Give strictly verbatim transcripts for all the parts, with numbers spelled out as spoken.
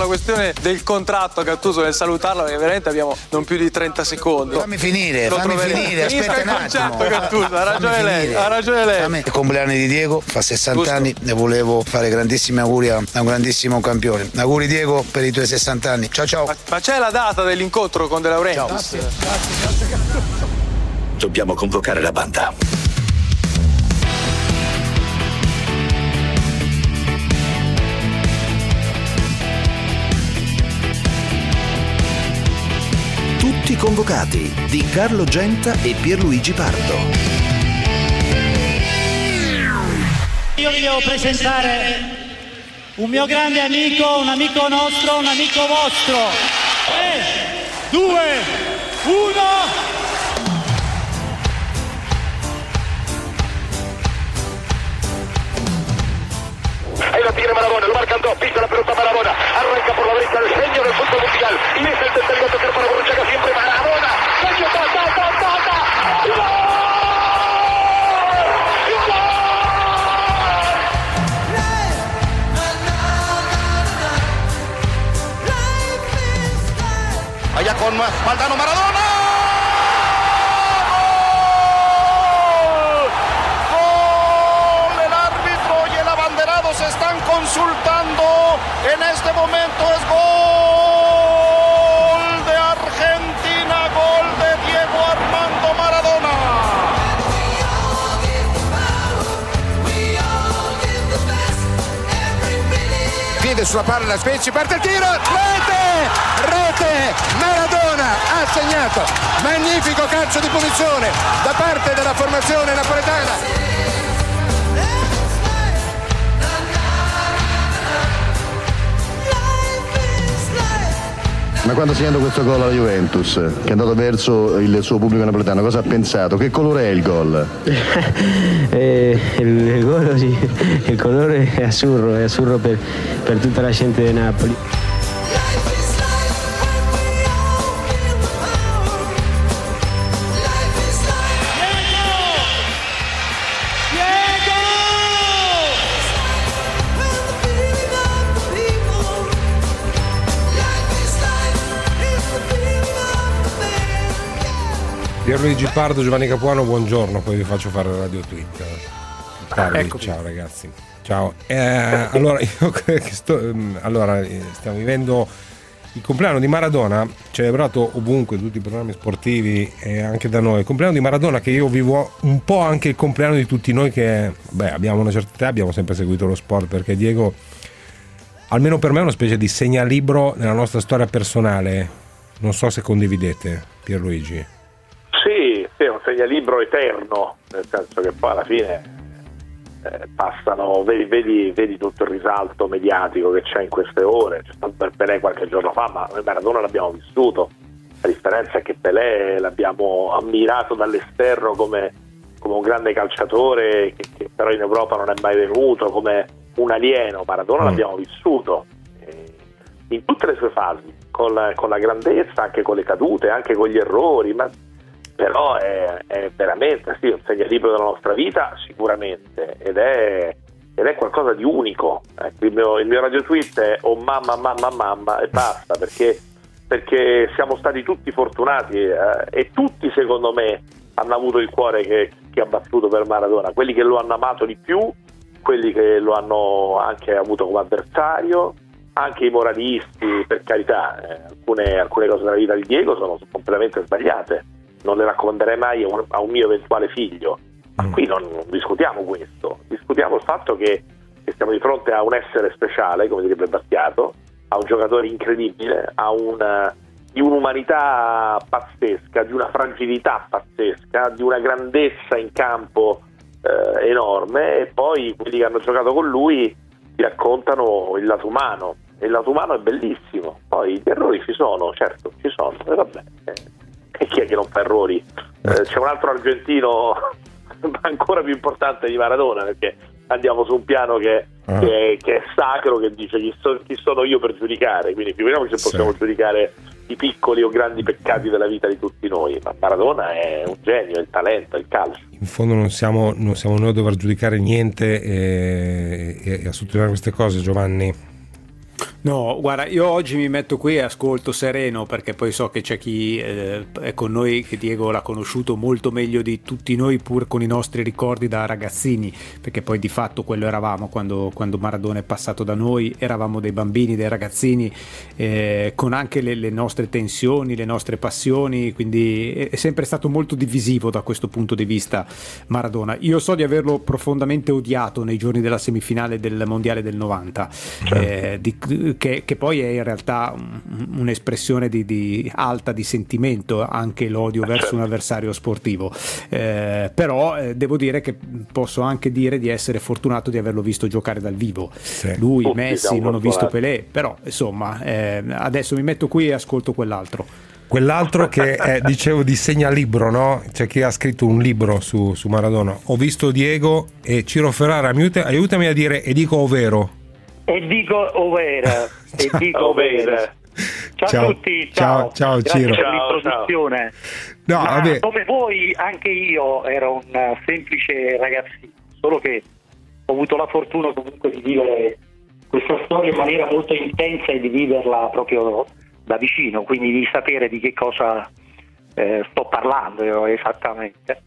sulla questione del contratto, Gattuso, nel salutarlo, perché veramente abbiamo non più di trenta secondi. Fammi finire, Lo fammi troveremo. finire, Finisca aspetta il un attimo. concetto, Gattuso, ha ragione Fammi lei, finire. ha ragione lei. Fammi- Il compleanno di Diego, fa sessanta Giusto. anni e volevo fare grandissimi auguri a a un grandissimo campione. Auguri Diego per i tuoi sessanta anni. Ciao ciao. Ma, ma c'è la data dell'incontro con De Laurentiis? Dobbiamo convocare la banda. Tutti convocati di Carlo Genta e Pierluigi Pardo. Io vi devo presentare un mio grande amico, un amico nostro, un amico vostro. tre, due, uno. Ahí lo tiene Maradona, lo marcan dos, pisa la pelota Maradona, arranca por la derecha el genio del fútbol mundial, y es el tercero a tocar para Borruchaga, siempre Maradona, genio, ta, ta, ta, ta, ta, ¡gol! ¡Gol! Allá con Valdano Maradona. Se están consultando, en este momento es gol de Argentina, gol de Diego Armando Maradona. Piede sulla palla, Spezzi, parte il tiro, rete, rete, Maradona ha segnato, magnifico calcio di punizione da parte della formazione napoletana. Ma quando ha segnato questo gol alla Juventus, che è andato verso il suo pubblico napoletano, cosa ha pensato? Che colore è il gol? eh, il, il, gol sì. Il colore è azzurro, è azzurro per, per tutta la gente di Napoli. Pierluigi Pardo, Giovanni Capuano, buongiorno, poi vi faccio fare Radio Tweet. Carli, Eccomi. ciao ragazzi. Ciao. Eh, allora, io credo che sto, allora, stiamo vivendo il compleanno di Maradona, celebrato ovunque, tutti i programmi sportivi e anche da noi. Il compleanno di Maradona, che io vivo un po' anche il compleanno di tutti noi che, beh, abbiamo una certa età, abbiamo sempre seguito lo sport, perché Diego, almeno per me, è una specie di segnalibro nella nostra storia personale. Non so se condividete, Pierluigi. Sì, sì, è un segnalibro eterno, nel senso che poi alla fine eh, passano, vedi, vedi, vedi tutto il risalto mediatico che c'è in queste ore. C'è stato per Pelé qualche giorno fa, ma noi Maradona l'abbiamo vissuto. La differenza è che Pelé l'abbiamo ammirato dall'esterno come, come un grande calciatore che, che però in Europa non è mai venuto, come un alieno. Maradona mm. l'abbiamo vissuto eh, in tutte le sue fasi, con la, con la grandezza, anche con le cadute, anche con gli errori, ma però è, è veramente sì, un segnalibro della nostra vita sicuramente, ed è, ed è qualcosa di unico. Ecco, il mio, il mio radio tweet è oh mamma mamma mamma e basta, perché, perché siamo stati tutti fortunati eh, e tutti secondo me hanno avuto il cuore che, che ha battuto per Maradona, quelli che lo hanno amato di più, quelli che lo hanno anche avuto come avversario, anche i moralisti, per carità. eh, alcune, alcune cose della vita di Diego sono completamente sbagliate, non le raccomanderei mai a un, a un mio eventuale figlio, ma qui non, non discutiamo questo, discutiamo il fatto che, che siamo di fronte a un essere speciale, come direbbe Battiato, a un giocatore incredibile, a una, di un'umanità pazzesca, di una fragilità pazzesca, di una grandezza in campo eh, enorme, e poi quelli che hanno giocato con lui ti raccontano il lato umano, e il lato umano è bellissimo. Poi gli errori ci sono, certo, ci sono, e vabbè, eh. E chi è che non fa errori? Eh, c'è un altro argentino ancora più importante di Maradona, perché andiamo su un piano che, ah. che, è, che è sacro, che dice chi, so, chi sono io per giudicare, quindi figuriamoci se possiamo sì. giudicare i piccoli o grandi peccati della vita di tutti noi, ma Maradona è un genio, è il talento, è il calcio. In fondo non siamo, non siamo noi a dover giudicare niente e, e, e a sottolineare queste cose, Giovanni. No, guarda, io oggi mi metto qui e ascolto sereno, perché poi so che c'è chi eh, è con noi, che Diego l'ha conosciuto molto meglio di tutti noi, pur con i nostri ricordi da ragazzini, perché poi di fatto quello eravamo quando, quando Maradona è passato da noi, eravamo dei bambini, dei ragazzini, eh, con anche le, le nostre tensioni, le nostre passioni, quindi è, è sempre stato molto divisivo da questo punto di vista Maradona. Io so di averlo profondamente odiato nei giorni della semifinale del Mondiale del novanta, eh, di, Che, che poi è in realtà un, un'espressione di, di alta di sentimento, anche l'odio verso un avversario sportivo, eh, però eh, devo dire che posso anche dire di essere fortunato di averlo visto giocare dal vivo, sì. Lui, Tutti Messi, non ho visto Pelé, però insomma eh, adesso mi metto qui e ascolto quell'altro Quell'altro che è, dicevo, di segnalibro, no? C'è chi ha scritto un libro su, su Maradona. Ho visto Diego e Ciro Ferrara, aiutami a dire e dico ovvero. E dico overa, e dico overa. Ciao, ciao a tutti, ciao, ciao, ciao Ciro. Per l'introduzione. No, Ma vabbè. Come voi, anche io ero un semplice ragazzino, solo che ho avuto la fortuna comunque di vivere questa storia in maniera molto intensa e di viverla proprio da vicino, quindi di sapere di che cosa eh, sto parlando esattamente.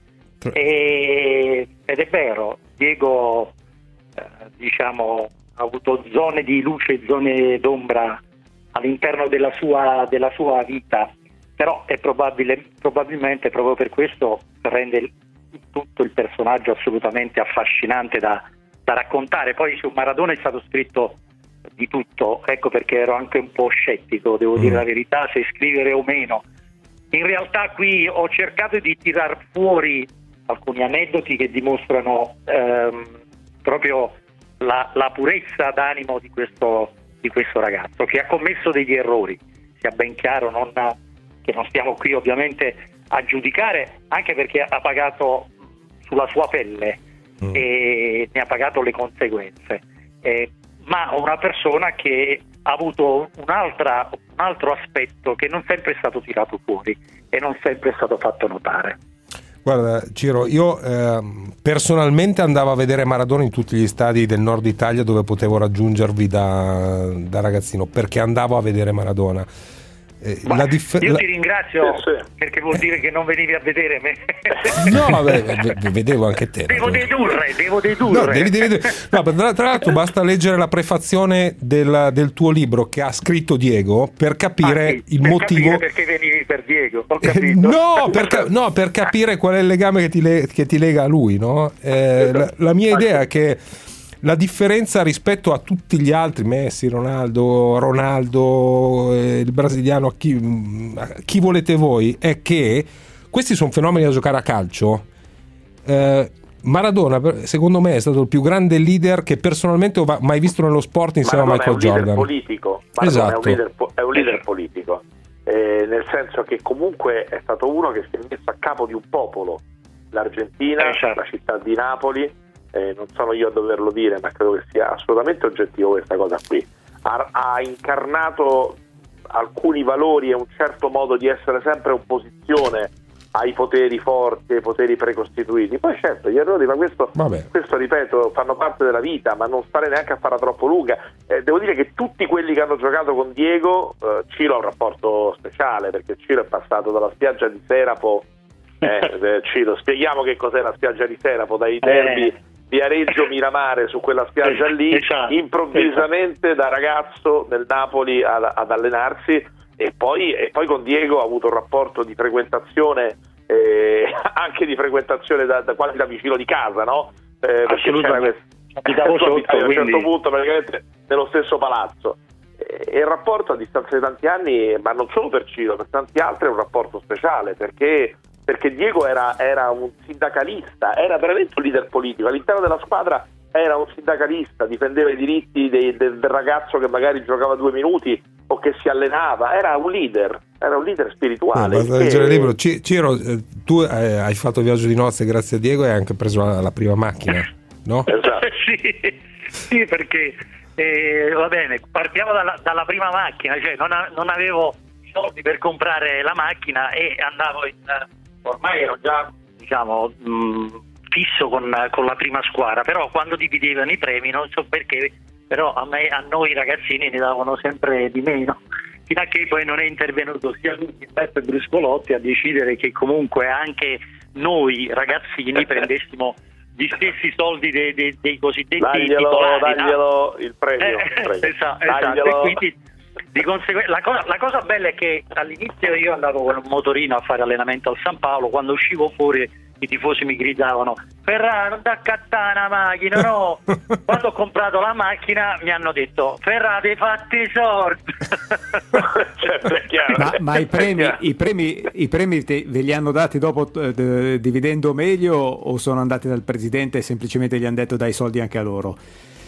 E, ed è vero, Diego, eh, diciamo, ha avuto zone di luce e zone d'ombra all'interno della sua, della sua vita, però è probabile, probabilmente proprio per questo rende tutto il personaggio assolutamente affascinante da, da raccontare. Poi su Maradona è stato scritto di tutto, ecco perché ero anche un po' scettico, devo mm. dire la verità, se scrivere o meno. In realtà qui ho cercato di tirar fuori alcuni aneddoti che dimostrano ehm, proprio La, la purezza d'animo di questo, di questo ragazzo, che ha commesso degli errori, sia ben chiaro, non, che non stiamo qui ovviamente a giudicare, anche perché ha pagato sulla sua pelle mm. e ne ha pagato le conseguenze, eh, ma una persona che ha avuto un'altra, un altro aspetto che non sempre è stato tirato fuori e non sempre è stato fatto notare. Guarda Ciro, io eh, personalmente andavo a vedere Maradona in tutti gli stadi del nord Italia dove potevo raggiungervi da, da ragazzino, perché andavo a vedere Maradona. Eh, la dif- io la... ti ringrazio perché vuol dire che non venivi a vedere me. No, vabbè, vedevo anche te. Devo dedurre, devo dedurre. No, devi, devi, no, tra, tra l'altro basta leggere la prefazione del, del tuo libro che ha scritto Diego per capire ah, sì, il per motivo. Capire perché venivi per Diego, ho capito. No, per, no, per capire qual è il legame che ti, le, che ti lega a lui, no? Eh, la, la mia idea è che la differenza rispetto a tutti gli altri, Messi, Ronaldo, Ronaldo, eh, il brasiliano, a chi, a chi volete voi, è che questi sono fenomeni da giocare a calcio. Eh, Maradona, secondo me, è stato il più grande leader che personalmente ho mai visto nello sport insieme Maradona a Michael Jordan. È un leader politico. Maradona esatto. è un leader, è un leader politico, eh, nel senso che comunque è stato uno che si è messo a capo di un popolo, l'Argentina, eh, certo. la città di Napoli. Eh, non sono io a doverlo dire, ma credo che sia assolutamente oggettivo questa cosa qui. Ha, ha incarnato alcuni valori e un certo modo di essere sempre opposizione ai poteri forti, ai poteri precostituiti. Poi certo, gli errori, ma questo, questo ripeto, fanno parte della vita, ma non stare neanche a farla troppo lunga. Eh, devo dire che tutti quelli che hanno giocato con Diego, eh, Ciro ha un rapporto speciale, perché Ciro è passato dalla spiaggia di Serapo, eh, Ciro, spieghiamo che cos'è la spiaggia di Serapo, dai derby eh. Viareggio Miramare, su quella spiaggia lì, esatto, improvvisamente esatto. da ragazzo nel Napoli ad, ad allenarsi, e poi, e poi con Diego ha avuto un rapporto di frequentazione, eh, anche di frequentazione da, da quasi da vicino di casa, no? Eh, perché c'era questo, abitavo sotto, a un certo quindi... punto praticamente nello stesso palazzo, e il rapporto a distanza di tanti anni, ma non solo per Ciro, per tanti altri è un rapporto speciale, perché perché Diego era, era un sindacalista, era veramente un leader politico, all'interno della squadra era un sindacalista, difendeva i diritti dei, del, del ragazzo che magari giocava due minuti o che si allenava, era un leader, era un leader spirituale. Basta leggere il libro. C- Ciro, tu eh, hai fatto il viaggio di nozze grazie a Diego e hai anche preso la, la prima macchina, no? Esatto. sì, sì, perché eh, va bene, partiamo dalla, dalla prima macchina, cioè non, a, non avevo soldi per comprare la macchina e andavo in... ormai ero già, diciamo, mh, fisso con, con la prima squadra, però quando dividevano i premi non so perché però a, me, a noi ragazzini ne davano sempre di meno, fino a che poi non è intervenuto sia lui che Beppe Bruscolotti a decidere che comunque anche noi ragazzini prendessimo gli stessi soldi dei, dei, dei cosiddetti daglielo, titolari, daglielo no? il premio, eh, premio. esatto, esatto. E quindi di conseguenza la cosa, la cosa bella è che all'inizio io andavo con un motorino a fare allenamento al San Paolo, quando uscivo fuori i tifosi mi gridavano: Ferrara, non da cattare una macchina, no? Quando ho comprato la macchina mi hanno detto: Ferrara, hai fatto i soldi. Certo, è chiaro. Ma, ma i premi, i premi, i premi te, ve li hanno dati dopo eh, d- dividendo meglio, o sono andati dal presidente e semplicemente gli hanno detto dai soldi anche a loro?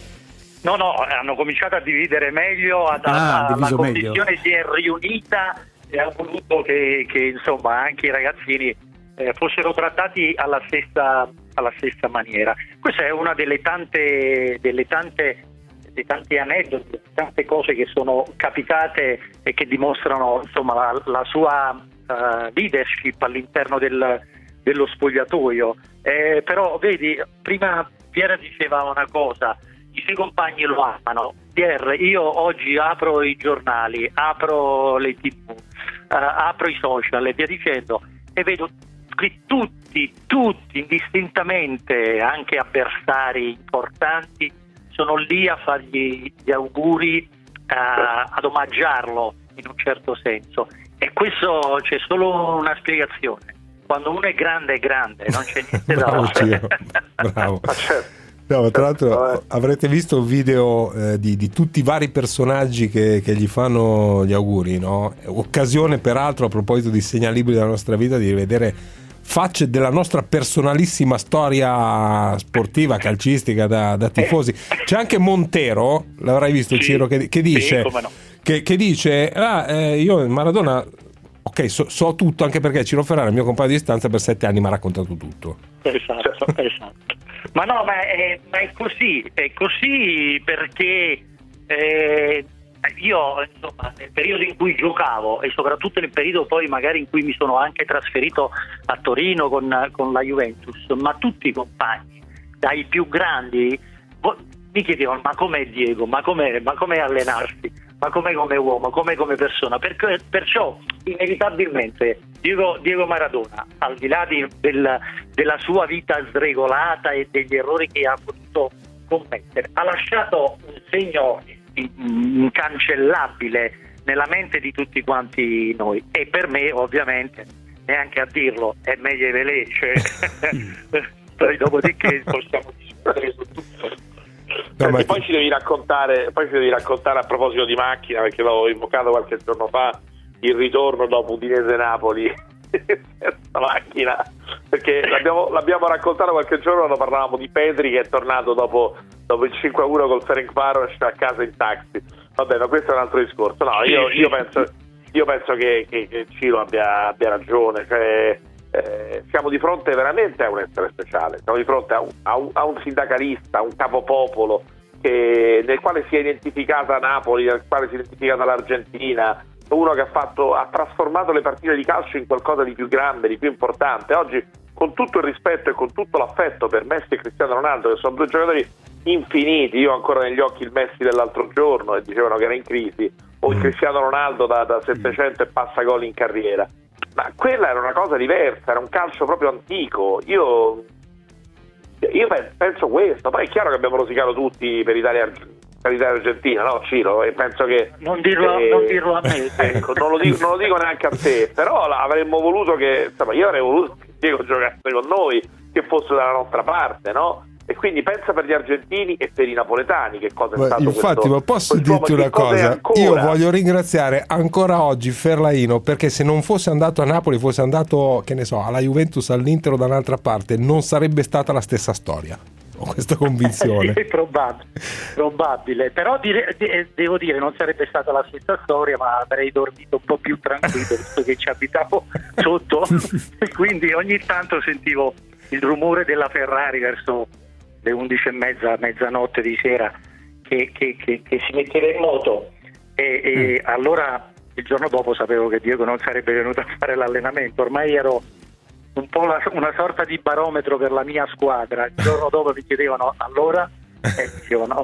No, no, hanno cominciato a dividere meglio, a, Ah, a, la diviso commissione meglio. si è riunita e ha voluto che, che insomma anche i ragazzini eh, fossero trattati alla stessa, alla stessa maniera. Questa è una delle tante, delle tante, dei tanti aneddoti, tante cose che sono capitate e che dimostrano insomma la, la sua uh, leadership all'interno del, dello spogliatoio. Eh, però vedi, prima Piera diceva una cosa: i suoi compagni lo amano. Pier, io oggi apro i giornali, apro le tv, uh, apro i social e via dicendo, e vedo che tutti, tutti indistintamente, anche avversari importanti, sono lì a fargli gli auguri, uh, ad omaggiarlo in un certo senso. E questo c'è solo una spiegazione: quando uno è grande è grande, non c'è niente da Bravo, fare. Ciro. Bravo. No, tra l'altro avrete visto un video eh, di, di tutti i vari personaggi che, che gli fanno gli auguri, no? Occasione peraltro, a proposito di segnalibri della nostra vita, di rivedere facce della nostra personalissima storia sportiva, calcistica, da, da tifosi. C'è anche Montero, l'avrai visto, sì, Ciro, che, che dice, sì, come no. che, che dice ah, eh, io Maradona, ok, so, so tutto, anche perché Ciro Ferrara, il mio compagno di stanza, per sette anni mi ha raccontato tutto. Esatto, esatto. Ma no, ma è, ma è così, è così perché eh, io insomma nel periodo in cui giocavo e soprattutto nel periodo poi magari in cui mi sono anche trasferito a Torino con, con la Juventus, ma tutti i compagni, dai più grandi, mi chiedevano: ma com'è Diego, ma com'è, ma com'è allenarsi, ma com'è come uomo, com'è come persona. Perché, perciò inevitabilmente Diego, Diego Maradona, al di là di, del, della sua vita sregolata e degli errori che ha potuto commettere, ha lasciato un segno incancellabile nella mente di tutti quanti noi. E per me, ovviamente, neanche a dirlo, è meglio velè, cioè, poi dopodiché possiamo discutere su tutto. No, ma poi ci devi raccontare, poi ci devi raccontare a proposito di macchina, perché l'avevo invocato qualche giorno fa, il ritorno dopo Udinese Napoli senza macchina, perché l'abbiamo, l'abbiamo raccontato qualche giorno quando parlavamo di Pedri che è tornato dopo, dopo il cinque a uno col Ferencváros a casa in taxi. Vabbè, ma questo è un altro discorso. No, io, io penso io penso che, che, che Ciro abbia, abbia ragione, cioè Eh, siamo di fronte veramente a un essere speciale, siamo di fronte a un, a un, a un sindacalista, a un capopopolo che, nel quale si è identificata Napoli, nel quale si è identificata l'Argentina, uno che ha fatto ha trasformato le partite di calcio in qualcosa di più grande, di più importante. Oggi, con tutto il rispetto e con tutto l'affetto per Messi e Cristiano Ronaldo, che sono due giocatori infiniti, io ho ancora negli occhi il Messi dell'altro giorno e dicevano che era in crisi, o il Cristiano Ronaldo da, da settecento e passa gol in carriera. Ma quella era una cosa diversa, era un calcio proprio antico. Io, io penso questo. Poi è chiaro che abbiamo rosicato tutti per Italia, per Italia Argentina, no Ciro? E penso che non dirlo, eh, non dirlo a me. Ecco, non lo, dico, non lo dico neanche a te, però avremmo voluto che, insomma, io avrei voluto che Diego giocasse con noi, che fosse dalla nostra parte, no? E quindi pensa per gli argentini e per i napoletani che cosa è stato. Infatti, questo, ma posso quest'uomo, dirti una cosa? cosa Io voglio ringraziare ancora oggi Ferlaino, perché se non fosse andato a Napoli, fosse andato, che ne so, alla Juventus, all'Inter o da un'altra parte, non sarebbe stata la stessa storia. Ho questa convinzione. Sì, probabile, probabile. Però dire, devo dire, non sarebbe stata la stessa storia, ma avrei dormito un po' più tranquillo, visto che ci abitavo sotto e quindi ogni tanto sentivo il rumore della Ferrari verso le undici e mezza, mezzanotte di sera che, che, che, che si metteva in moto e, e mm. allora il giorno dopo sapevo che Diego non sarebbe venuto a fare l'allenamento. Ormai ero un po' la, una sorta di barometro per la mia squadra. Il giorno dopo mi chiedevano allora e dicevo no,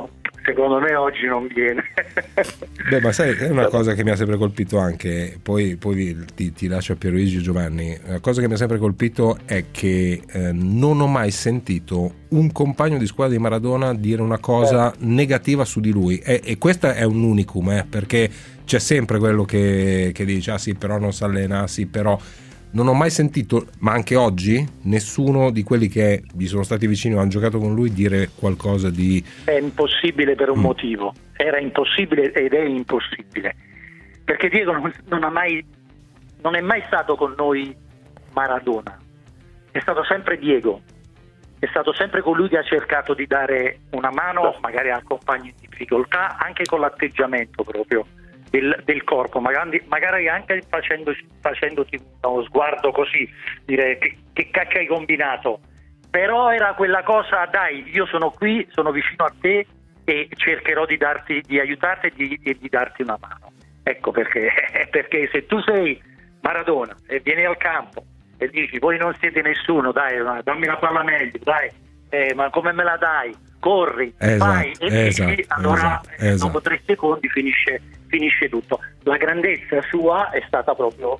secondo me oggi non viene. Beh, ma sai, è una cosa che mi ha sempre colpito anche, poi, poi ti, ti lascio a Pierluigi Giovanni, la cosa che mi ha sempre colpito è che eh, non ho mai sentito un compagno di squadra di Maradona dire una cosa eh. negativa su di lui, e, e questo è un unicum, eh, perché c'è sempre quello che, che dice, ah sì, però non si allena, sì, però... Non ho mai sentito, ma anche oggi, nessuno di quelli che gli sono stati vicini o hanno giocato con lui dire qualcosa di... È impossibile per un mm. motivo, era impossibile ed è impossibile, perché Diego non, non ha mai, non è mai stato con noi Maradona, è stato sempre Diego, è stato sempre colui che ha cercato di dare una mano magari al compagno in difficoltà, anche con l'atteggiamento proprio Del, del corpo, magari, magari anche facendo, facendoti uno sguardo così, dire che, che cacchio hai combinato, però era quella cosa, dai, io sono qui, sono vicino a te e cercherò di darti, di aiutarti e di, e di darti una mano. Ecco perché, perché se tu sei Maradona e vieni al campo e dici voi non siete nessuno, dai, dammi la palla meglio, dai, eh, ma come me la dai? Corri, esatto, vai e esatto, dici, allora esatto, esatto. dopo tre secondi finisce, finisce tutto. La grandezza sua è stata proprio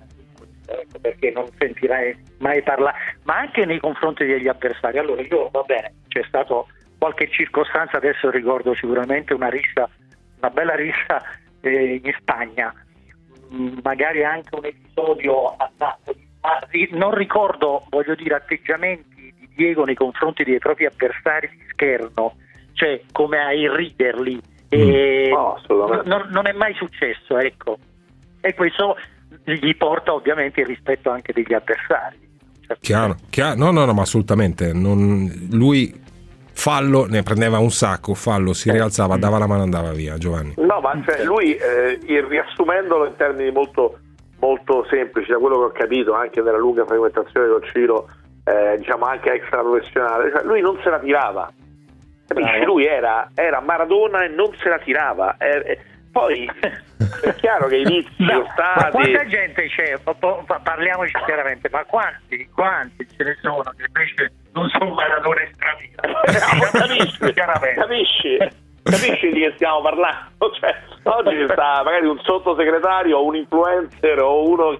eh, perché non sentirai mai parlare, ma anche nei confronti degli avversari. Allora io, va bene, c'è stato qualche circostanza, adesso ricordo sicuramente una rissa, una bella rissa eh, in Spagna, mm, magari anche un episodio a Napoli, ma non ricordo, voglio dire, atteggiamenti Diego nei confronti dei propri avversari di scherno, cioè come a irriderli, e no, non, non è mai successo, ecco, e questo gli porta ovviamente il rispetto anche degli avversari. Chiaro, chiaro. No, no, no, ma assolutamente non... lui fallo ne prendeva un sacco, fallo si rialzava, dava la mano, andava via. Giovanni, no, ma cioè, lui eh, riassumendolo in termini molto molto semplici, da quello che ho capito anche nella lunga frequentazione con Ciro, Eh, diciamo anche extra professionale, cioè lui non se la tirava, capisci? Lui era, era Maradona e non se la tirava, eh, eh, poi è chiaro che i vizi sono stati, ma quanta gente c'è, parliamoci chiaramente, ma quanti quanti ce ne sono che invece non sono Maradona e no, capisci, capisci capisci di che stiamo parlando, cioè oggi sta magari un sottosegretario o un influencer o uno,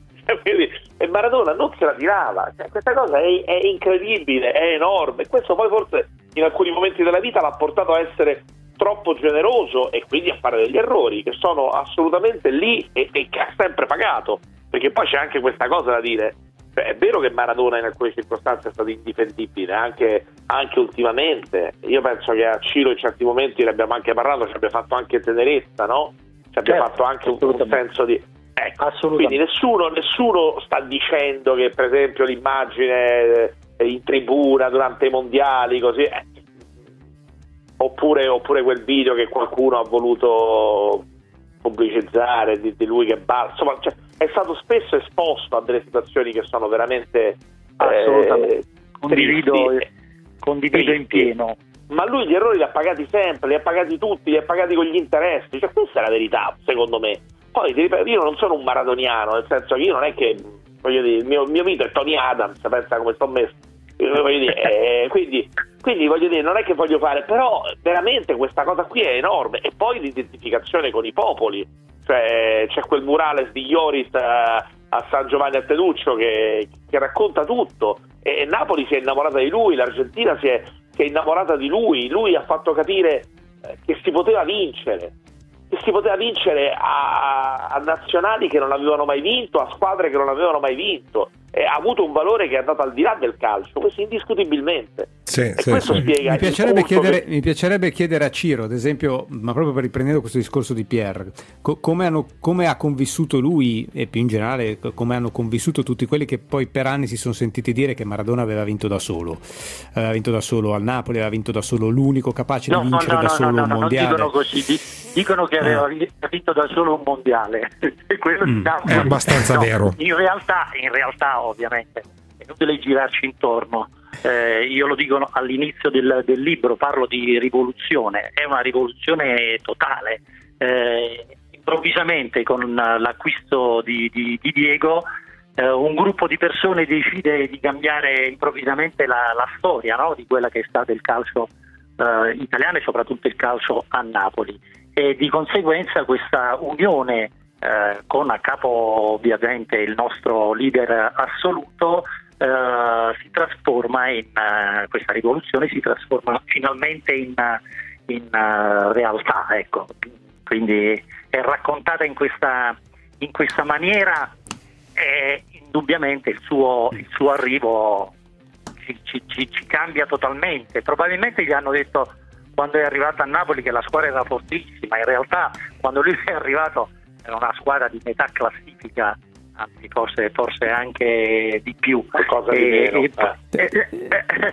e Maradona non se la tirava, cioè, questa cosa è, è incredibile, è enorme, e questo poi forse in alcuni momenti della vita l'ha portato a essere troppo generoso e quindi a fare degli errori che sono assolutamente lì e, e che ha sempre pagato, perché poi c'è anche questa cosa da dire, cioè, è vero che Maradona in alcune circostanze è stato indifendibile anche, anche ultimamente, io penso che a Ciro in certi momenti ne abbiamo anche parlato, ci abbia fatto anche tenerezza, no? Ci abbia certo, fatto anche un, un senso di... Ecco, quindi nessuno, nessuno sta dicendo che per esempio l'immagine in tribuna durante i mondiali così eh, oppure, oppure quel video che qualcuno ha voluto pubblicizzare di, di lui che basta, insomma, cioè, è stato spesso esposto a delle situazioni che sono veramente assolutamente eh, condivido, tristi, condivido in pieno, ma lui gli errori li ha pagati sempre, li ha pagati tutti, li ha pagati con gli interessi, cioè questa è la verità secondo me. Poi io non sono un maradoniano, nel senso che io non è che, voglio dire, il mio, il mio mito è Tony Adams, pensa come sto messo, voglio dire, eh, quindi, quindi voglio dire, non è che voglio fare, però veramente questa cosa qui è enorme, e poi l'identificazione con i popoli, cioè c'è quel murales di Ioris a, a San Giovanni a Teduccio che, che racconta tutto, e, e Napoli si è innamorata di lui, l'Argentina si è, si è innamorata di lui, lui ha fatto capire che si poteva vincere, che si poteva vincere a, a nazionali che non avevano mai vinto, a squadre che non avevano mai vinto, e ha avuto un valore che è andato al di là del calcio, questo indiscutibilmente. Sì, e sì, questo sì. spiega mi piacerebbe, chiedere, che... mi piacerebbe chiedere a Ciro, ad esempio, ma proprio per riprendere questo discorso di Pierre, co- come, hanno, come ha convissuto lui, e più in generale come hanno convissuto tutti quelli che poi per anni si sono sentiti dire che Maradona aveva vinto da solo, aveva vinto da solo al Napoli, aveva vinto da solo, l'unico capace no, di vincere no, no, da solo no, no, un no, mondiale. Non dicono così, dicono che aveva eh. vinto da solo un mondiale. Quello mm, è abbastanza no, vero. In realtà, in realtà ovviamente è inutile girarci intorno. Eh, io lo dico all'inizio del, del libro, parlo di rivoluzione, è una rivoluzione totale. Eh, improvvisamente con l'acquisto di, di, di Diego eh, un gruppo di persone decide di cambiare improvvisamente la, la storia, no? Di quella che è stato il calcio eh, italiano e soprattutto il calcio a Napoli, e di conseguenza questa unione eh, con a capo ovviamente il nostro leader assoluto eh, si trasforma in uh, questa rivoluzione si trasforma finalmente in, in uh, realtà, ecco. Quindi è raccontata in questa, in questa maniera, e indubbiamente il suo, il suo arrivo ci, ci, ci, ci cambia totalmente. Probabilmente gli hanno detto quando è arrivato a Napoli che la squadra era fortissima, in realtà quando lui è arrivato era una squadra di metà classifica, anzi forse, forse anche di più, qualcosa di e, meno. E, eh. e,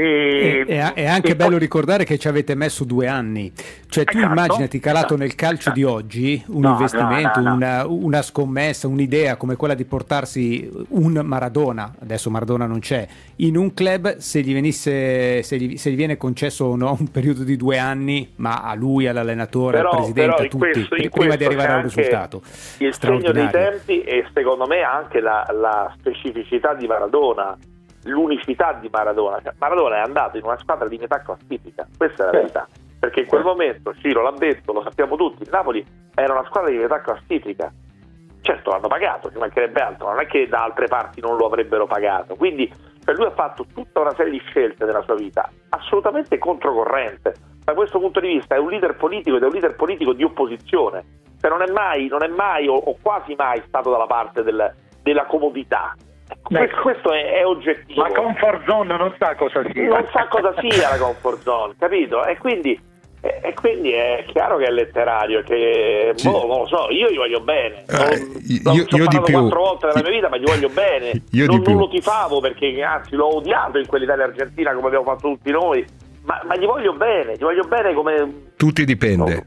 e, è, è anche e bello poi, ricordare che ci avete messo due anni, cioè tu esatto, immaginati calato esatto, nel calcio esatto. di oggi un No, investimento, no, no, no. Una, una scommessa, un'idea come quella di portarsi un Maradona, adesso Maradona non c'è, in un club, se gli venisse se gli, se gli viene concesso o no un periodo di due anni, ma a lui, all'allenatore, però, al presidente, però a in tutti, questo, in prima di questo arrivare c'è a un anche risultato il segno dei straordinario. tempi e secondo me anche la, la specificità di Maradona, l'unicità di Maradona. Cioè, Maradona è andato in una squadra di metà classifica, questa è la verità, perché in quel momento, Ciro l'ha detto, lo sappiamo tutti, il Napoli era una squadra di metà classifica. Certo l'hanno pagato, ci mancherebbe altro, non è che da altre parti non lo avrebbero pagato, quindi per lui ha fatto tutta una serie di scelte nella sua vita assolutamente controcorrente. Da questo punto di vista è un leader politico ed è un leader politico di opposizione, cioè non è mai, non è mai o, o quasi mai stato dalla parte del, della comodità. Questo, questo è, è oggettivo. La comfort zone non sa cosa sia. Non sa cosa sia la comfort zone, capito? E quindi, e, e quindi è chiaro che è letterario, che Sì. boh, non lo so, io gli voglio bene. Non, Eh, non io- ci ho io di parlato più. quattro volte nella mia vita, ma gli voglio bene. Io non, di più. non lo tifavo perché anzi l'ho odiato in quell'Italia-Argentina come abbiamo fatto tutti noi, ma, ma gli voglio bene, gli voglio bene come... Tutti dipende.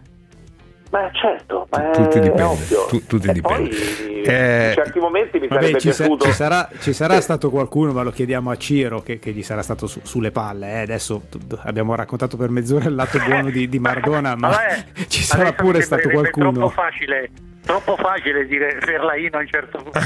Ma certo, ma è, Tutti dipende. è ovvio. Tu- tutti e dipende. poi Eh, in certi momenti mi Vabbè, sarebbe ci, sa- piaciuto... ci sarà, ci sarà stato qualcuno, ma lo chiediamo a Ciro che, che gli sarà stato su- sulle palle. eh. Adesso t- t- abbiamo raccontato per mezz'ora il lato buono di, di Maradona, ma Vabbè, ci sarà adesso pure mi stato sembrerebbe qualcuno. troppo facile, troppo facile dire Ferlaino a un certo punto.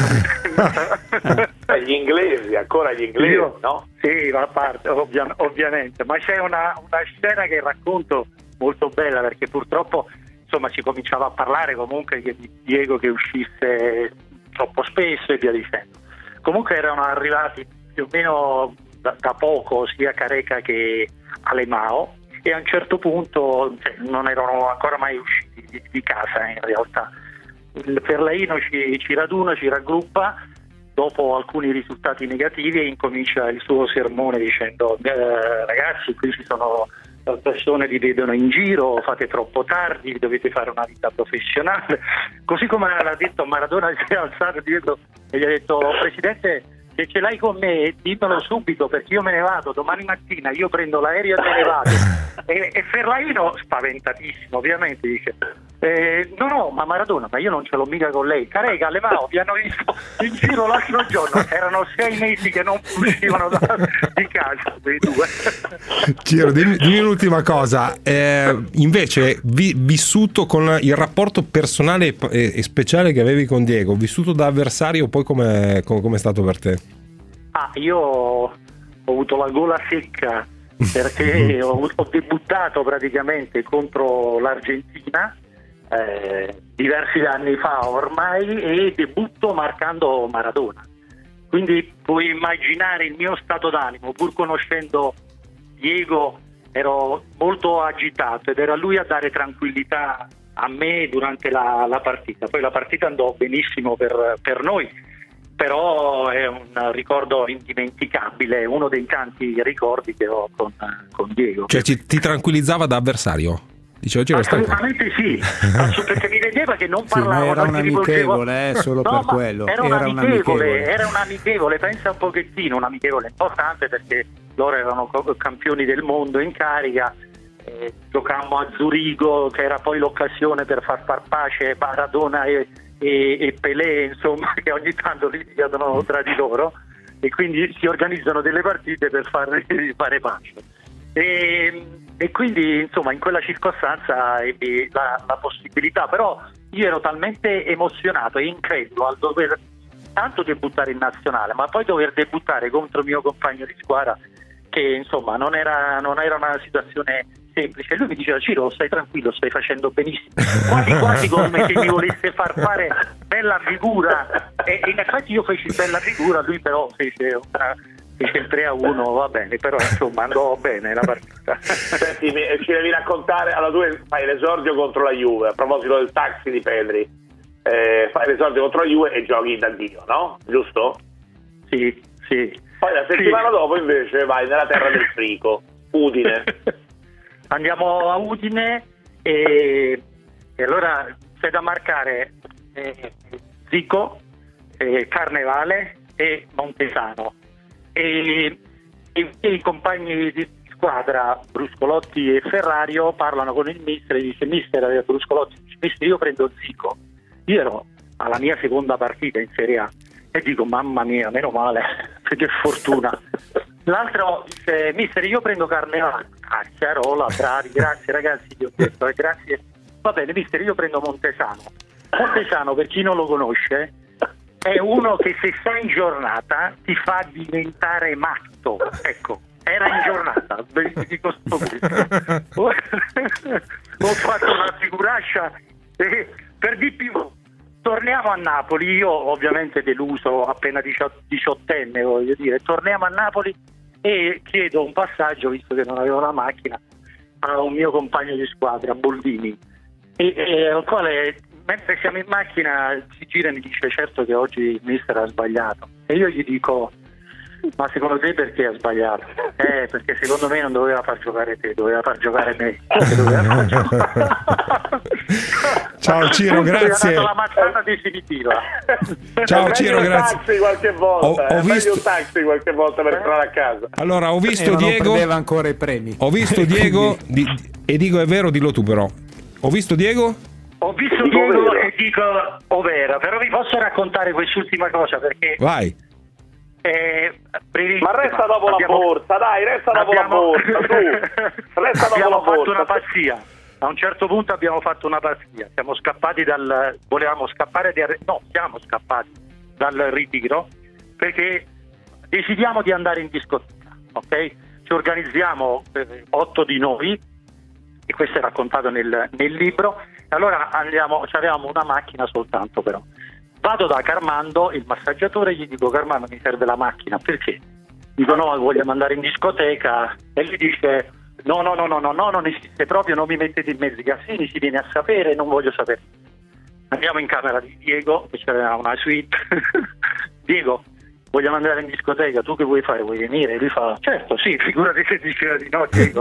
Eh, gli inglesi, ancora gli inglesi, Io- no? Sì, a parte, ovvia- ovviamente, ma c'è una, una scena che racconto molto bella, perché purtroppo insomma si cominciava a parlare comunque che di Diego che uscisse troppo spesso e via dicendo. Comunque erano arrivati più o meno da, da poco sia Careca che Alemao, e a un certo punto cioè, non erano ancora mai usciti di, di casa in realtà. Il Ferlaino ci, ci raduna, ci raggruppa dopo alcuni risultati negativi e incomincia il suo sermone dicendo eh, ragazzi, qui ci sono persone vi vedono in giro, fate troppo tardi, dovete fare una vita professionale. Così come l'ha detto Maradona, si è alzato dietro e gli ha detto presidente, se ce l'hai con me dimmelo subito perché io me ne vado domani mattina, io prendo l'aereo e me ne vado. e, e Ferlaino spaventatissimo ovviamente dice eh, no no ma Maradona, ma io non ce l'ho mica con lei. Careca, Alemao vi hanno visto in giro l'altro giorno, erano sei mesi che non uscivano da, di casa quei due. Ciro, dimmi, dimmi un'ultima cosa. Eh, invece, vi, vissuto con il rapporto personale e, e speciale che avevi con Diego, vissuto da avversario, poi come è stato per te? Ah, io ho avuto la gola secca perché ho, ho debuttato praticamente contro l'Argentina eh, diversi anni fa ormai, e debutto marcando Maradona. Quindi puoi immaginare il mio stato d'animo, pur conoscendo Diego ero molto agitato ed era lui a dare tranquillità a me durante la, la partita. Poi la partita andò benissimo per, per noi, però è un ricordo indimenticabile, uno dei tanti ricordi che ho con, con Diego. Cioè ci, ti tranquillizzava da avversario? Dicevo, Ciro, stai qua. Assolutamente sì, perché mi vedeva che non Sì, ma parlavo. era non un mi rivolgevo- amichevole, eh, solo No, per ma quello. Era un Era un amichevole, amichevole. era un amichevole, pensa un pochettino, un amichevole importante perché loro erano co- campioni del mondo in carica. Eh, giocammo a Zurigo, che era poi l'occasione per far far pace Maradona e, e, e Pelé, insomma, che ogni tanto litigano tra di loro, e quindi si organizzano delle partite per far, fare pace. E, e quindi insomma in quella circostanza ebbi la, la possibilità, però io ero talmente emozionato e incredulo al dover tanto debuttare in nazionale, ma poi dover debuttare contro il mio compagno di squadra, che insomma non era, non era una situazione semplice. Lui mi diceva: Ciro, stai tranquillo, stai facendo benissimo, quasi quasi come se mi volesse far fare bella figura, e, e in effetti io feci bella figura, lui però fece una, fece il tre a uno, va bene, però insomma andò bene la partita. Senti, ci devi raccontare, allora tu fai l'esordio contro la Juve, a proposito del taxi di Pedri, eh, fai l'esordio contro la Juve e giochi da Dio, no? Giusto? Sì, sì. Poi la settimana sì. dopo invece vai nella terra del frico, Udine. Andiamo a Udine e, e allora c'è da marcare eh, Zico, eh, Carnevale e Montesano, e, e, e i compagni di squadra Bruscolotti e Ferrario parlano con il mister e dice: mister, Bruscolotti dice: mister, io prendo Zico. Io ero alla mia seconda partita in Serie A e dico: mamma mia, meno male, che fortuna. L'altro dice: mister, io prendo Carnevale. Cazzarola, bravi, grazie ragazzi, ti ho detto, eh, grazie. Va bene, mister, io prendo Montesano. Montesano, per chi non lo conosce, è uno che se sta in giornata ti fa diventare matto. Ecco, era in giornata, ve lo dico sto questo. Ho fatto una figuraccia e per di più. Torniamo a Napoli, io ovviamente deluso, appena diciottenne, voglio dire, torniamo a Napoli e chiedo un passaggio, visto che non avevo la macchina, a un mio compagno di squadra, Boldini, e, e al quale, mentre siamo in macchina, si gira e mi dice: certo che oggi il mister ha sbagliato. E io gli dico: ma secondo te perché ha sbagliato? Eh, perché secondo me non doveva far giocare te, doveva far giocare me. Doveva far giocare... Ciao Ciro, grazie. Mi ha dato la mazzata definitiva. Ciao Ciro, grazie. Un taxi qualche volta, ho, ho eh, visto un taxi qualche volta per tornare a casa. Allora, ho visto e Diego. Non prendeva ancora i premi. Ho visto Diego di, e dico è vero, dillo tu però. Ho visto Diego? Ho visto Diego e dico ovvero, però vi posso raccontare quest'ultima cosa perché vai. Eh, ma resta dopo abbiamo, la borsa, dai, resta dopo abbiamo, la borsa, tu. Resta dopo abbiamo la fatto borsa. una pazzia. A un certo punto abbiamo fatto una pazzia. Siamo scappati dal volevamo scappare di, no, siamo scappati dal ritiro perché decidiamo di andare in discoteca, ok? Ci organizziamo eh, otto di noi e questo è raccontato nel, nel libro. Allora andiamo, avevamo una macchina soltanto però. Vado da Carmando, il massaggiatore, e gli dico: Carmando, mi serve la macchina. Perché? Dico: no, vogliamo andare in discoteca. E lui dice: no, no, no, no, no, no, non esiste proprio, non mi mettete in mezzo. Gassini si viene a sapere, non voglio sapere. Andiamo in camera di Diego, che c'era una suite. Diego, vogliamo andare in discoteca, tu che vuoi fare? Vuoi venire? E lui fa: certo, sì, figurati se diceva di no, Diego.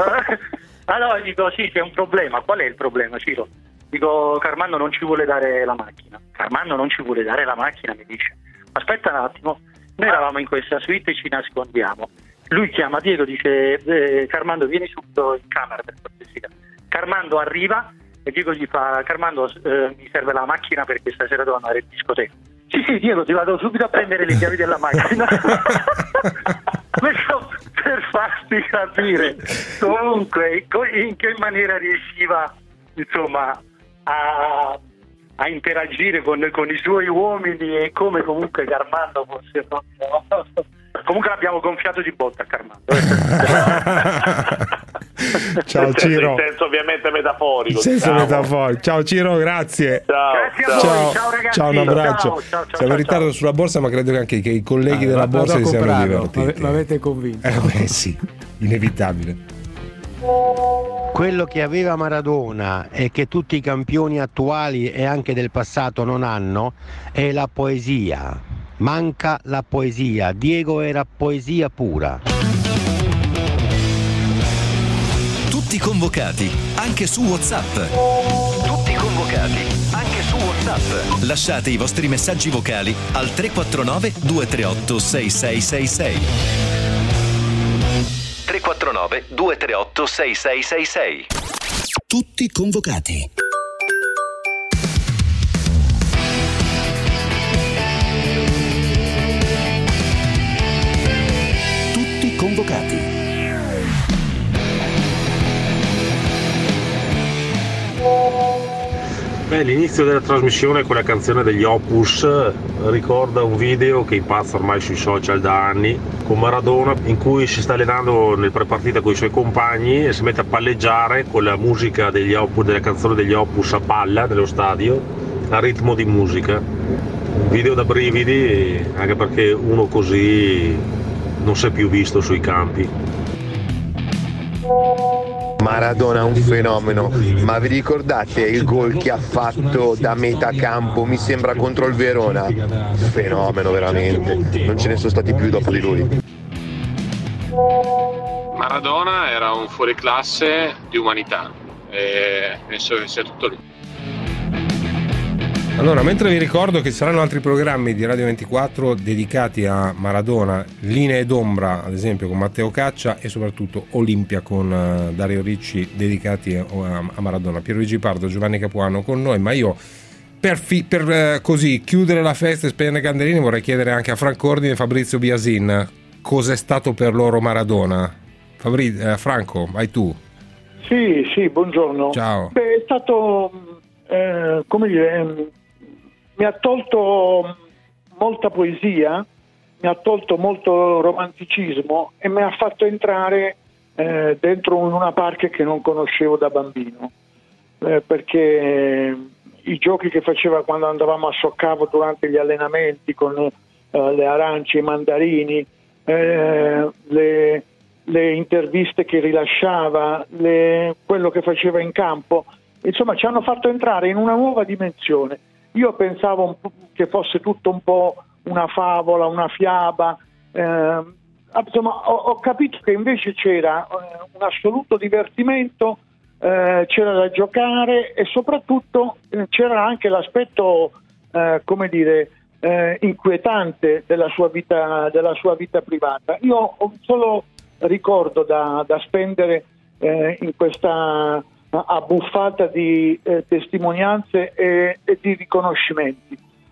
Allora dico: sì, c'è un problema. Qual è il problema, Ciro? Dico: Carmando non ci vuole dare la macchina. Carmando non ci vuole dare la macchina, mi dice. Aspetta un attimo, noi eravamo in questa suite e ci nascondiamo. Lui chiama Diego, dice: eh, Carmando, vieni subito in camera per cortesia. Carmando arriva e Diego gli fa: Carmando, eh, mi serve la macchina perché stasera devo andare in discoteca. Sì, sì, Diego, ti vado subito a prendere le chiavi della macchina. Questo per farti capire comunque in che maniera riusciva, insomma, a, a interagire con, con i suoi uomini e come comunque Carmando fosse proprio... Comunque l'abbiamo gonfiato di botta a Carmando. Ciao Ciro. In senso ovviamente metaforico. In senso diciamo. metaforico. Ciao Ciro, grazie. Ciao. Grazie a ciao. voi, Ciao, ciao ragazzi. ciao, un abbraccio. Ciao, ciao, ciao, Siamo in ritardo ciao. sulla borsa, ma credo che anche che i colleghi Ah, della vado borsa a si siano comprarlo, divertiti. L'avete convinto. Eh beh sì, inevitabile. Quello che aveva Maradona e che tutti i campioni attuali e anche del passato non hanno è la poesia. Manca la poesia. Diego era poesia pura. Tutti convocati, anche su WhatsApp. Tutti convocati, anche su WhatsApp. Lasciate i vostri messaggi vocali al tre quattro nove due tre otto sei sei sei sei. tre quattro nove due tre otto sei sei sei sei. Tutti convocati. Tutti convocati. Beh, l'inizio della trasmissione con la canzone degli Opus ricorda un video che impazza ormai sui social da anni con Maradona, in cui si sta allenando nel prepartita con i suoi compagni e si mette a palleggiare con la musica degli Opus, della canzone degli Opus a palla nello stadio a ritmo di musica. Un video da brividi, anche perché uno così non si è più visto sui campi. Maradona è un fenomeno, ma vi ricordate il gol che ha fatto da metà campo, mi sembra contro il Verona? Fenomeno veramente, non ce ne sono stati più dopo di lui. Maradona era un fuoriclasse di umanità e penso che sia tutto lì. Allora, mentre vi ricordo che ci saranno altri programmi di Radio ventiquattro dedicati a Maradona, Linee d'ombra ad esempio con Matteo Caccia e soprattutto Olimpia con uh, Dario Ricci dedicati a, a Maradona. Pierluigi Pardo, Giovanni Capuano con noi, ma io per, fi, per uh, così chiudere la festa e spegnere candeline vorrei chiedere anche a Franco Ordine e Fabrizio Biasin cos'è stato per loro Maradona. Fabri- uh, Franco, vai tu. Sì, sì, buongiorno. Ciao. Beh, è stato, eh, come dire... mi ha tolto molta poesia, mi ha tolto molto romanticismo e mi ha fatto entrare eh, dentro una parte che non conoscevo da bambino, eh, perché i giochi che faceva quando andavamo a Soccavo durante gli allenamenti con eh, le arance, i mandarini, eh, le, le interviste che rilasciava, le, quello che faceva in campo, insomma ci hanno fatto entrare in una nuova dimensione. Io pensavo un po' che fosse tutto un po' una favola, una fiaba, eh, insomma ho, ho capito che invece c'era eh, un assoluto divertimento, eh, c'era da giocare e soprattutto eh, c'era anche l'aspetto, eh, come dire, eh, inquietante della sua vita, della sua vita privata. Io ho solo ricordo da, da spendere eh, in questa abbuffata di eh, testimonianze e, e di riconoscimenti,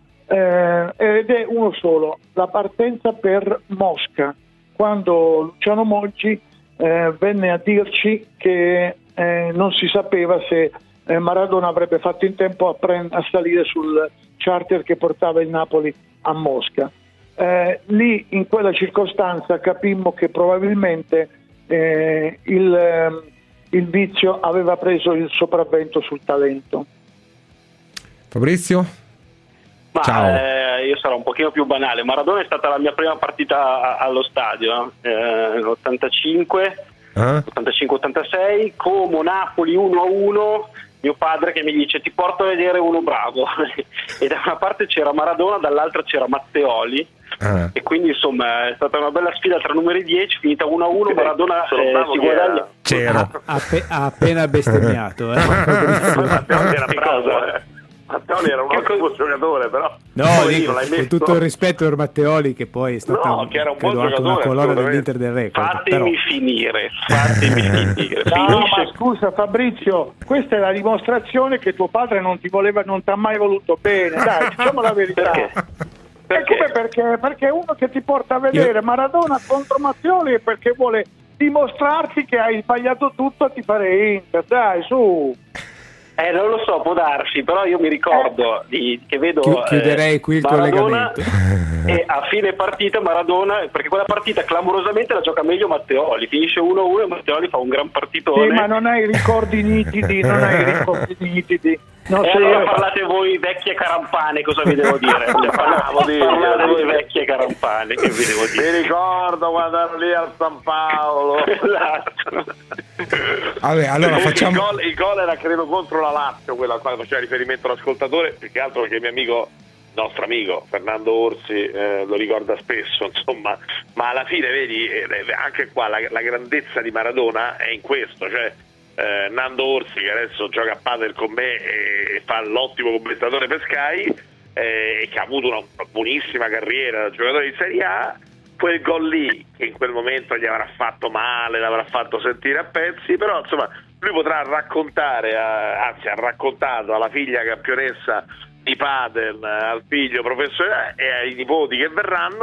eh, ed è uno solo: la partenza per Mosca, quando Luciano Moggi eh, venne a dirci che eh, non si sapeva se eh, Maradona avrebbe fatto in tempo a, prend- a salire sul charter che portava il Napoli a Mosca. Eh, lì in quella circostanza capimmo che probabilmente eh, il eh, il vizio aveva preso il sopravvento sul talento. Fabrizio? Ma, Ciao. Eh, io sarò un pochino più banale. Maradona è stata la mia prima partita a- allo stadio, eh, nell'ottantacinque, eh? ottantacinque ottantasei, Como Napoli uno a uno, mio padre che mi dice ti porto a vedere uno bravo e da una parte c'era Maradona, dall'altra c'era Matteoli. Ah. E quindi insomma è stata una bella sfida tra numeri dieci, finita uno a uno. Maradona eh, si guadagna. C'era. Ha, ha, ha appena bestemmiato. Eh. Matteoli era bravo, eh. Matteoli era un ottimo giocatore, però no, dico, con tutto il rispetto per Matteoli, che poi è stata no, che era un credo, buon anche giocatore, una colonna dell'Inter del Record. Fatemi però. finire, fatemi finire. No, Finisce... ma scusa Fabrizio, questa è la dimostrazione che tuo padre non ti voleva, non ti ha mai voluto bene. Dai, diciamo la verità. Perché? Perché? E come perché? Perché uno che ti porta a vedere Io... Maradona contro Matteoli è perché vuole dimostrarti che hai sbagliato tutto a tifare Inter. Dai, su. Eh, non lo so, può darsi, però io mi ricordo eh. di, che vedo Chi- chiuderei eh, qui il Maradona collegamento e a fine partita Maradona, perché quella partita clamorosamente la gioca meglio Matteoli, finisce uno a uno e Matteoli fa un gran partitone. Sì, ma non hai ricordi nitidi, non hai ricordi nitidi. No, e se allora io... parlate voi vecchie carampane, cosa vi devo dire? Parlavo di parlate voi vecchie carampane, che vi devo dire? Mi ricordo quando ero lì al San Paolo. Esatto. Vabbè, allora facciamo... il, gol, il gol era credo contro la Lazio, quella a cui faceva riferimento l'ascoltatore, più che altro perché il mio amico, nostro amico Fernando Orsi eh, lo ricorda spesso, insomma, ma alla fine vedi eh, anche qua la, la grandezza di Maradona è in questo, cioè Eh, Nando Orsi, che adesso gioca a padel con me e, e fa l'ottimo commentatore per Sky, eh, e che ha avuto una, una buonissima carriera da giocatore di Serie A, quel gol lì che in quel momento gli avrà fatto male, l'avrà fatto sentire a pezzi, però insomma lui potrà raccontare, a, anzi ha raccontato alla figlia campionessa di padel, al figlio professionale e ai nipoti che verranno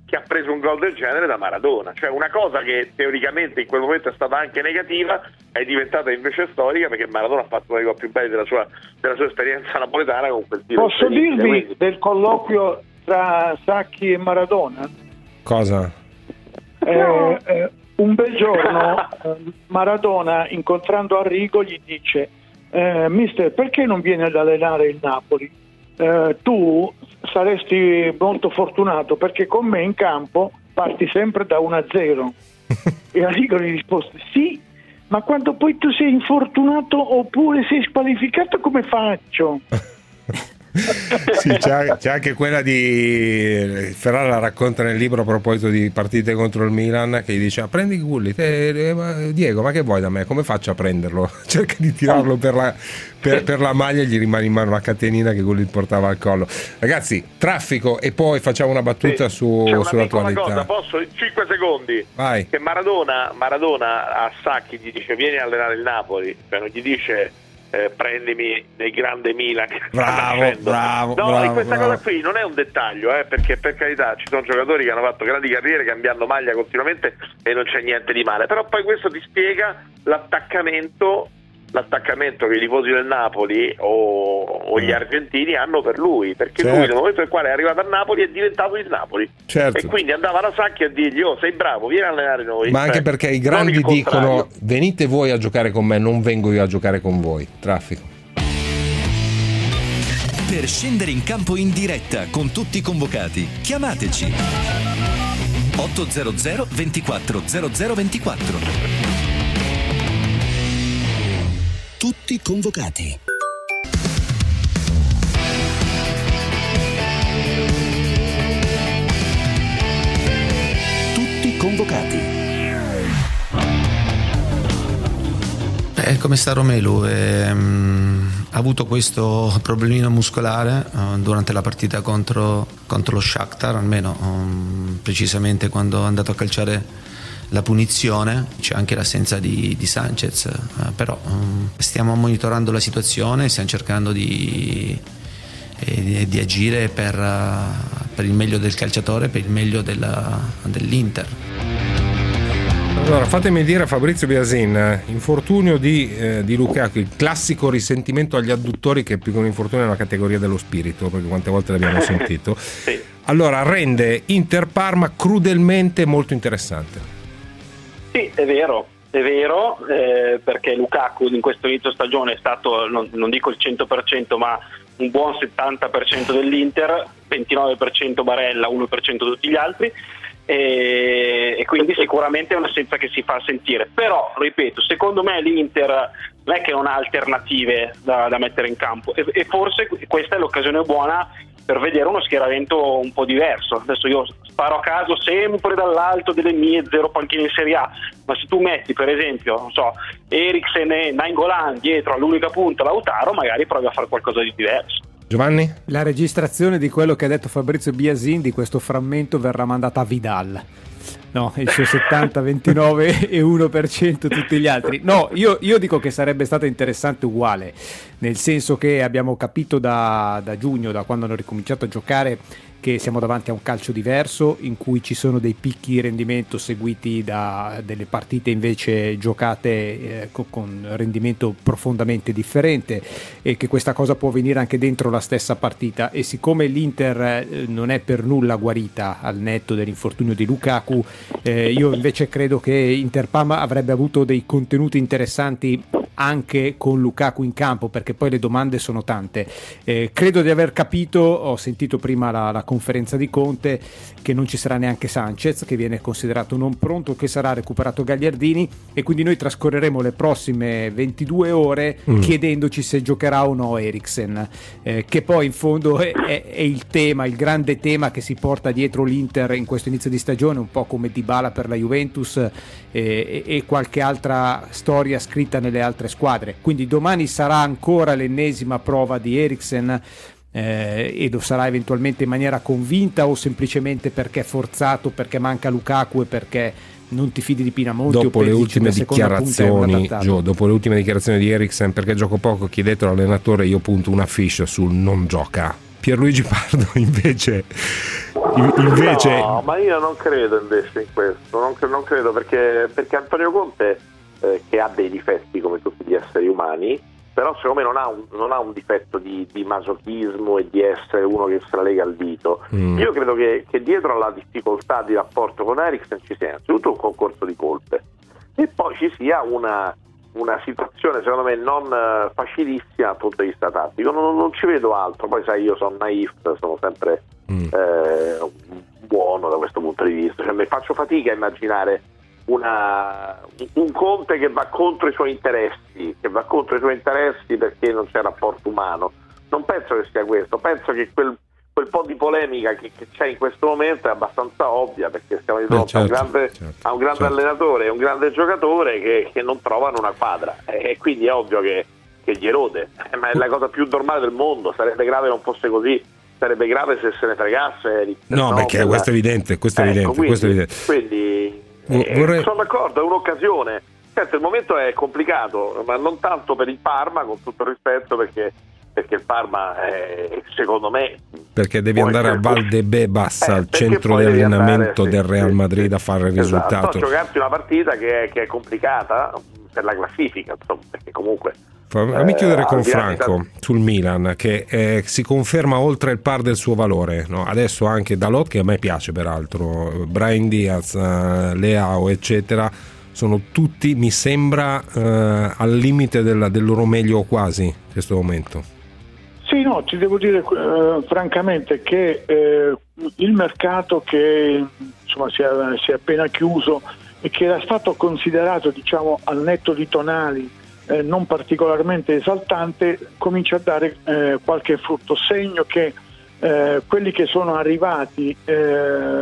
che ha preso un gol del genere da Maradona. Cioè una cosa che teoricamente in quel momento è stata anche negativa è diventata invece storica, perché Maradona ha fatto uno dei gol più belli della sua, della sua esperienza napoletana con quel tiro. Posso dirvi quindi... del colloquio tra Sacchi e Maradona? Cosa? Eh, eh, un bel giorno eh, Maradona, incontrando Arrigo, gli dice eh, mister, perché non vieni ad allenare il Napoli? Eh, tu saresti molto fortunato perché con me in campo parti sempre da uno a zero. E Arrigo gli risposte sì, ma quando poi tu sei infortunato oppure sei squalificato come faccio? Sì, c'è, c'è anche quella di Ferrara, la racconta nel libro a proposito di partite contro il Milan, che gli dice: ah, prendi Gullit, eh, Diego, ma che vuoi da me? Come faccio a prenderlo? Cerca di tirarlo per la, per, per la maglia e gli rimane in mano una catenina che Gullit portava al collo. Ragazzi, traffico, e poi facciamo una battuta sì, su, c'è una sull'attualità. Cosa, posso? cinque secondi. Vai. Che Maradona, Maradona a Sacchi gli dice: vieni a allenare il Napoli, cioè non gli dice Eh, prendimi nel grande Milan. Bravo, bravo, no, bravo, e questa bravo. cosa qui non è un dettaglio, eh, perché per carità ci sono giocatori che hanno fatto grandi carriere cambiando maglia continuamente e non c'è niente di male, però poi questo ti spiega l'attaccamento l'attaccamento che i tifosi del Napoli o, o gli argentini hanno per lui, perché certo. lui nel momento nel quale è arrivato a Napoli è diventato il Napoli, certo. e quindi andava da Sacchi a dirgli: oh, sei bravo, vieni a allenare noi. Ma anche cioè, perché i grandi dicono: venite voi a giocare con me, non vengo io a giocare con voi. Traffico. Per scendere in campo in diretta con tutti i convocati, chiamateci ottocento ventiquattro zero zero ventiquattro. Tutti convocati. Tutti convocati. È come sta Romelu, ehm, ha avuto questo problemino muscolare eh, durante la partita contro, contro lo Shakhtar, almeno um, precisamente quando è andato a calciare la punizione. C'è anche l'assenza di, di Sanchez, eh, però um, stiamo monitorando la situazione, stiamo cercando di, eh, di agire per, uh, per il meglio del calciatore, per il meglio della, dell'Inter. Allora, fatemi dire a Fabrizio Biasin, infortunio di, eh, di Lukaku, il classico risentimento agli adduttori, che più che un infortunio è una categoria dello spirito, perché quante volte l'abbiamo sentito. Sì. Allora, rende Inter Parma crudelmente molto interessante. Sì, è vero, è vero, eh, perché Lukaku in questo inizio stagione è stato, non, non dico il cento per cento, ma un buon settanta per cento dell'Inter, ventinove per cento Barella, uno per cento tutti gli altri, e, e quindi sicuramente è un'assenza che si fa sentire. Però, ripeto, secondo me l'Inter non è che non ha alternative da, da mettere in campo, e, e forse questa è l'occasione buona per vedere uno schieramento un po' diverso. Adesso io sparo a caso sempre dall'alto delle mie zero panchine in Serie A, ma se tu metti per esempio, non so, Eriksen e Nainggolan dietro all'unica punta Lautaro, magari provi a fare qualcosa di diverso. Giovanni? La registrazione di quello che ha detto Fabrizio Biasin, di questo frammento, verrà mandata a Vidal. No, il suo settanta, ventinove e uno per cento tutti gli altri. No, io, io dico che sarebbe stato interessante uguale, nel senso che abbiamo capito da, da giugno, da quando hanno ricominciato a giocare, che siamo davanti a un calcio diverso, in cui ci sono dei picchi di rendimento seguiti da delle partite invece giocate eh, con, con rendimento profondamente differente, e che questa cosa può avvenire anche dentro la stessa partita. E siccome l'Inter eh, non è per nulla guarita al netto dell'infortunio di Lukaku, eh, io invece credo che Inter Parma avrebbe avuto dei contenuti interessanti anche con Lukaku in campo, perché poi le domande sono tante. Eh, credo di aver capito, ho sentito prima la, la conferenza di Conte, che non ci sarà neanche Sanchez, che viene considerato non pronto, che sarà recuperato Gagliardini, e quindi noi trascorreremo le prossime ventidue ore mm. chiedendoci se giocherà o no Eriksen, eh, che poi in fondo è, è, è il tema, il grande tema che si porta dietro l'Inter in questo inizio di stagione, un po' come Dybala per la Juventus eh, e, e qualche altra storia scritta nelle altre squadre. Quindi domani sarà ancora l'ennesima prova di Eriksen, eh, e lo sarà eventualmente in maniera convinta o semplicemente perché è forzato, perché manca Lukaku e perché non ti fidi di Pinamonti. Dopo o le ultime dichiarazioni, Gio, dopo le ultime dichiarazioni di Eriksen, perché gioco poco, chiedete all'allenatore, io punto una fish sul non gioca. Pierluigi Pardo invece invece no, ma io non credo invece in questo, non, non credo perché, perché Antonio Conte eh, che ha dei difetti come tutti gli esseri umani, però secondo me non ha un, non ha un difetto di, di masochismo e di essere uno che se la lega al dito. Mm. Io credo che, che dietro alla difficoltà di rapporto con Eriksen ci sia innanzitutto un concorso di colpe e poi ci sia una, una situazione secondo me non facilissima dal punto di vista tattico. Non, non ci vedo altro, poi sai io sono naif, sono sempre mm. eh, buono da questo punto di vista, cioè, mi faccio fatica a immaginare Una, un Conte che va contro i suoi interessi, che va contro i suoi interessi perché non c'è rapporto umano. Non penso che sia questo, penso che quel, quel po' di polemica che, che c'è in questo momento è abbastanza ovvia, perché stiamo di fronte eh, certo, a un grande, certo, a un grande certo. allenatore e un grande giocatore che, che non trovano una quadra e quindi è ovvio che, che gli erode, eh, ma è la cosa più normale del mondo, sarebbe grave non fosse così. Sarebbe grave se se ne fregasse. No, no perché questo è evidente, questo è evidente, ecco, quindi, questo è evidente. Quindi Eh, Vorrei... sono d'accordo, è un'occasione. Certo, il momento è complicato, ma non tanto per il Parma, con tutto il rispetto, perché, perché il Parma è, secondo me, perché devi andare a Valdebebas, eh, al centro di allenamento andare, del sì, Real Madrid, sì, a fare il risultato. Esatto, giocarsi una partita che è, che è complicata per la classifica, insomma, perché comunque fammi chiudere eh, con Franco sul Milan che eh, si conferma oltre il par del suo valore, no? Adesso anche Dalot, che a me piace peraltro, Brahim Diaz, uh, Leao eccetera, sono tutti mi sembra uh, al limite del, del loro meglio quasi in questo momento. Sì, no, ti devo dire uh, francamente che uh, il mercato che insomma si è, si è appena chiuso e che era stato considerato, diciamo, al netto di Tonali Eh, non particolarmente esaltante, comincia a dare eh, qualche frutto, segno che eh, quelli che sono arrivati, eh,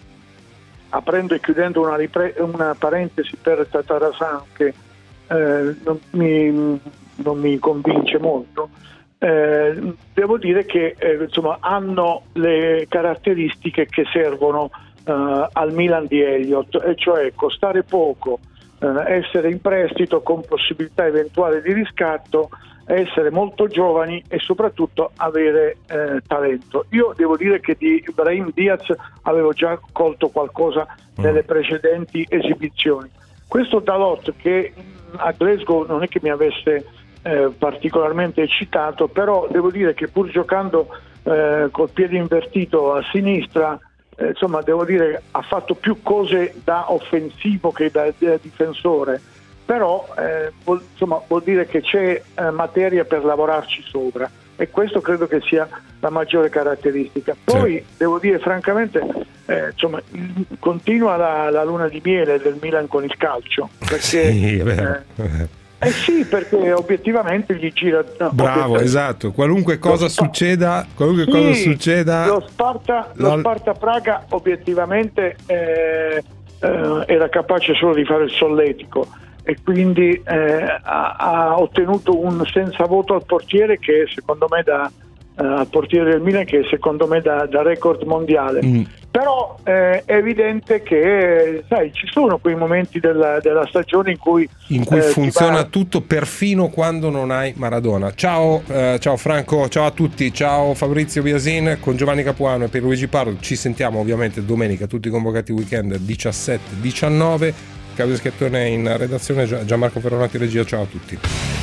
aprendo e chiudendo una, ripre- una parentesi per Tatarasan che eh, non, mi, non mi convince molto, eh, devo dire che eh, insomma, hanno le caratteristiche che servono eh, al Milan di Elliott, e cioè costare poco, essere in prestito con possibilità eventuale di riscatto, essere molto giovani e soprattutto avere eh, talento. Io devo dire che di Brahim Diaz avevo già colto qualcosa nelle precedenti esibizioni. Questo Dalot, che a Glasgow non è che mi avesse eh, particolarmente eccitato, però devo dire che pur giocando eh, col piede invertito a sinistra, Eh, insomma devo dire ha fatto più cose da offensivo che da, da difensore, però eh, vuol, insomma, vuol dire che c'è eh, materia per lavorarci sopra e questo credo che sia la maggiore caratteristica. Poi sì. devo dire francamente eh, insomma continua la, la luna di miele del Milan con il calcio, perché sì, è vero. Eh, Eh sì, perché obiettivamente gli gira. No, bravo, esatto. Qualunque cosa Sp- succeda, qualunque sì, cosa succeda. Lo Sparta, lo la... Sparta Praga obiettivamente eh, eh, era capace solo di fare il solletico e quindi eh, ha, ha ottenuto un senza voto al portiere che secondo me da eh, al portiere del Milan che secondo me da, da record mondiale. Mm. Però eh, è evidente che sai, ci sono quei momenti della, della stagione in cui in cui eh, funziona va... tutto, perfino quando non hai Maradona. Ciao, eh, ciao Franco, ciao a tutti, ciao Fabrizio Biasin con Giovanni Capuano e Pierluigi Pardo. Ci sentiamo ovviamente domenica, tutti convocati weekend diciassette diciannove. Claudio Schettone in redazione, Gianmarco Ferronati regia. Ciao a tutti.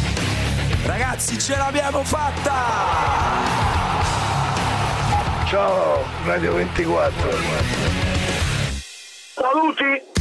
Ragazzi, ce l'abbiamo fatta! Ciao Radio ventiquattro. Saluti!